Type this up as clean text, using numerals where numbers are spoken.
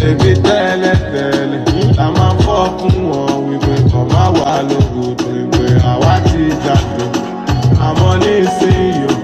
Ebi tẹ́lẹ̀tẹ́lẹ̀ la máa fọ́ fún wọn wípé kàn má wà lóògùn wípé àwa ti jàdùn àmọ́ nísìnyí